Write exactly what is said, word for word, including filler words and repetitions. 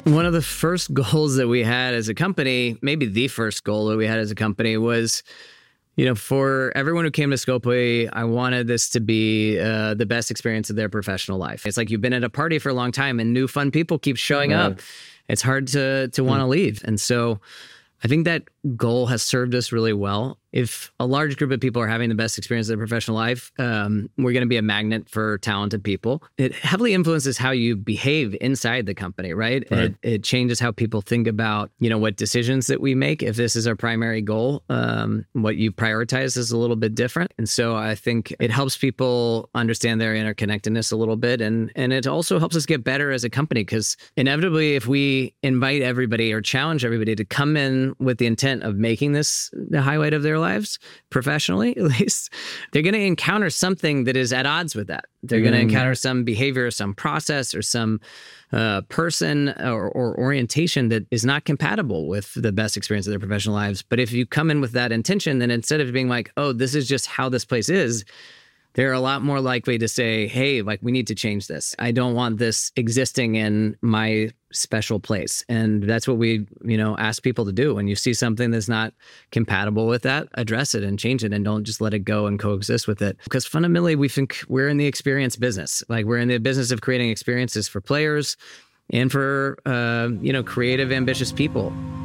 One of the first goals that we had as a company, maybe the first goal that we had as a company was, you know, for everyone who came to Scopely, I wanted this to be uh, the best experience of their professional life. It's like you've been at a party for a long time and new fun people keep showing right. up. It's hard to to want to leave. And so I think that goal has served us really well. If a large group of people are having the best experience of their professional life, um, we're going to be a magnet for talented people. It heavily influences how you behave inside the company, right? right. It, it changes how people think about, you know, what decisions that we make. If this is our primary goal, um, what you prioritize is a little bit different. And so I think it helps people understand their interconnectedness a little bit. And, and it also helps us get better as a company, because inevitably, if we invite everybody or challenge everybody to come in with the intent of making this the highlight of their lives, professionally at least, they're going to encounter something that is at odds with that. They're mm. going to encounter some behavior, some process, or some uh, person or, or orientation that is not compatible with the best experience of their professional lives. But if you come in with that intention, then instead of being like, oh, this is just how this place is, they're a lot more likely to say, hey, like, we need to change this. I don't want this existing in my special place. And that's what we, you know, ask people to do. When you see something that's not compatible with that, address it and change it, and don't just let it go and coexist with it. Because fundamentally, we think we're in the experience business. Like, we're in the business of creating experiences for players and for, uh, you know, creative, ambitious people.